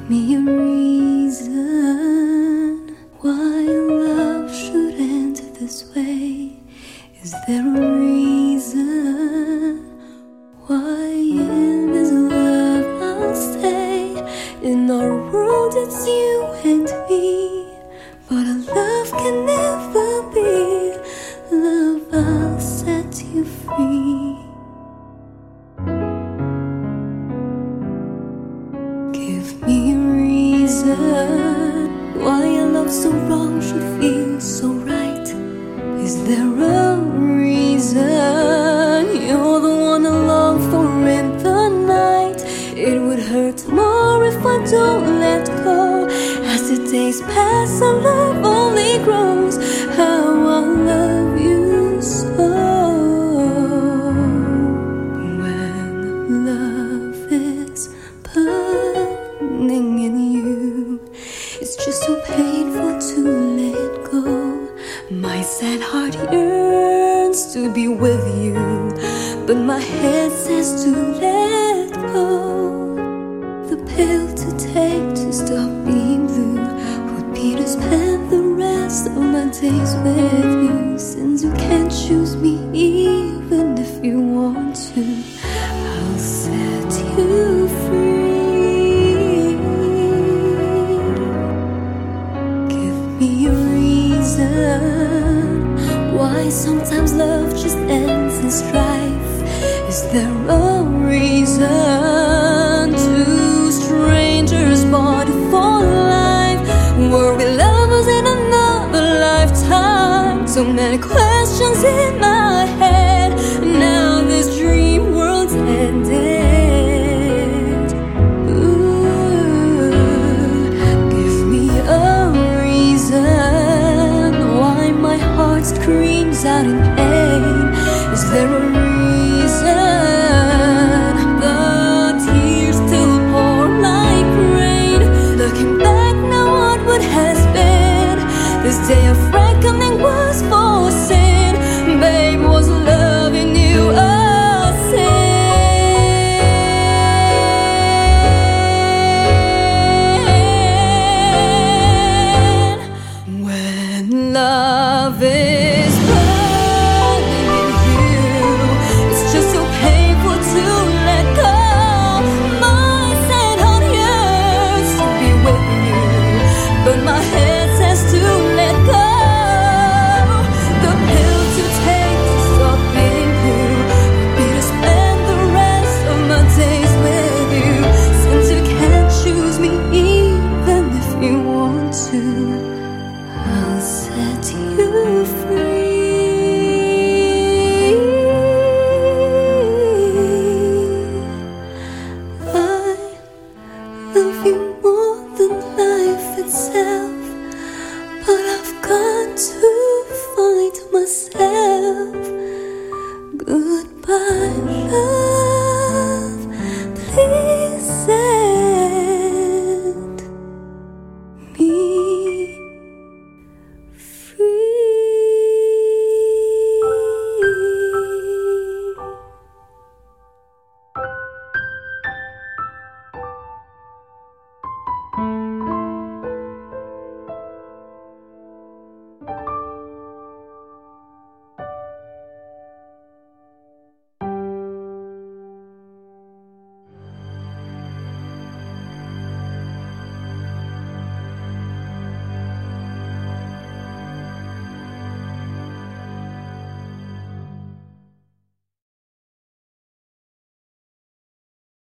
me a reason why love should end this way. Is there a reason why in this love I'll stay? In our world it's you and me, but our love can never be. Love, I'll set you free. Give me a reason why a love so wrong should feel so right. Is there a reason you're the one I long for in the night? It would hurt more if I don't let go. As the days pass, our love only grows. How I love you so. When love is burning in you, it's just so painful to let go. My sad heart yearns to be with you, but my head says to let go. The pill to take to stop being blue would be to spend the rest of my days with you. Since you can't choose me even if you want to, I'll set you free. Give me a reason why sometimes love just ends in strife. Is there a reason two strangers bought for life? Were we lovers in another lifetime? So many questions in my head. Now this dream world's ended. Ooh, give me a reason why my heart screams out in pain. Is there a reason the tears still pour like rain? Looking back now, what would has been? This day of reckoning was for sin. Babe, was loving you a sin? When love is burning in you, it's just so painful to let go. My sad heart yearns to be with you, but my head says to let go. The pill to take to stop being blue would be to spend the rest of my days with you. Since you can't choose me even if you want to, I'll set you free. I love you more than life itself, but I've got to find myself. Goodbye, love, please set me free.